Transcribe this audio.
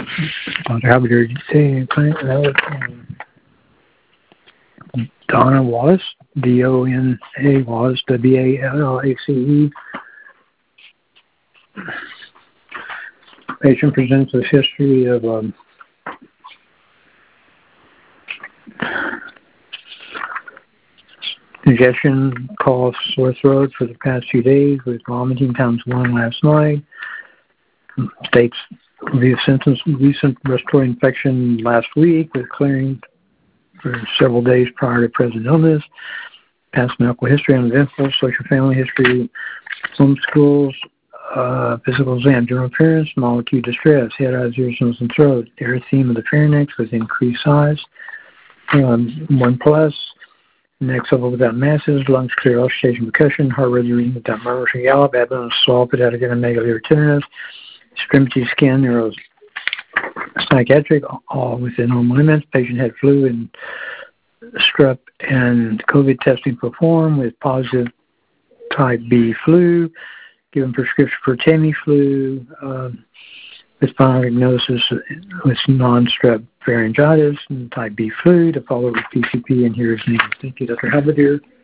Dr. Habider, did you say anything? Donna Wallace, D-O-N-A Wallace, W-A-L-L-A-C-E. Patient presents a history of congestion, cough, sore throat for the past few days with vomiting times 1 last night. States the symptoms recent respiratory infection last week with clearing for several days prior to present illness. Past medical history, uneventful, social family history, homeschools, physical exam, general appearance, molecule distress, head, eyes, ears, nose, and throat, erythema of the pharynx with increased size, 1 plus, neck level without masses, lungs clear, auscultation, percussion, heart rate reading without murmurs or gallop, abdomen soft without acromegaly or tenderness, extremity skin, neuro psychiatric, all within normal limits. Patient had flu and strep and COVID testing performed with positive type B flu, given prescription for Tamiflu, with final diagnosis with non-strep pharyngitis and type B flu to follow with PCP, and here is needed. Thank you, Dr. Habider.